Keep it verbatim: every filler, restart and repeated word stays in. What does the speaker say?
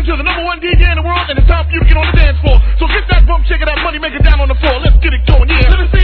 listening to the number one D J in the world, and it's time for you to get on the dance floor. So get that bump, shake it, that money maker down on the floor. Let's get it going, yeah. Let me see